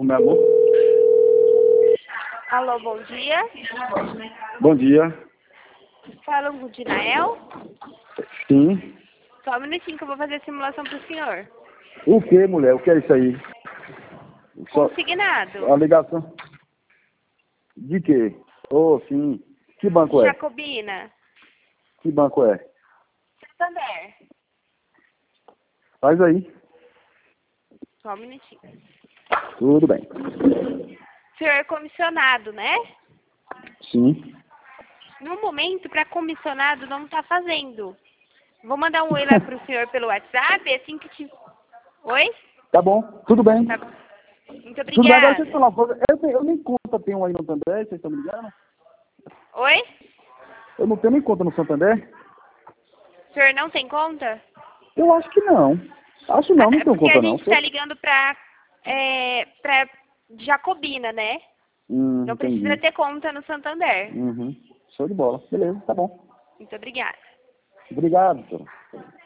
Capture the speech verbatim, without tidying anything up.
meu amor. Alô, bom dia. Bom dia. Fala com o Dinael. Sim. Só um minutinho que eu vou fazer a simulação pro senhor. O que, mulher? O que é isso aí? Só Consignado. a ligação. De quê? Oh, sim. Que banco é? Jacobina. Que banco é? Santander. Faz aí. Só um minutinho. Tudo bem. O senhor é comissionado, né? Sim. No momento, para comissionado, não está fazendo. Vou mandar um oi lá pro senhor pelo WhatsApp, assim que te... Oi? Tá bom. Tudo bem. Tá bom. Muito Tudo bem. Agora deixa eu te obrigada. falar uma coisa. Eu, tenho- eu nem conta tenho aí no Santander, vocês estão me ligando? Oi? Eu não tenho nem conta no Santander? O senhor não tem conta? Eu acho que não. Acho não, não É tenho porque a conta não. gente está ligando para é, pra Jacobina, né? Hum, Não precisa entendi. ter conta no Santander. Uhum. Show de bola. Beleza, tá bom. Muito obrigada. Obrigado, senhor.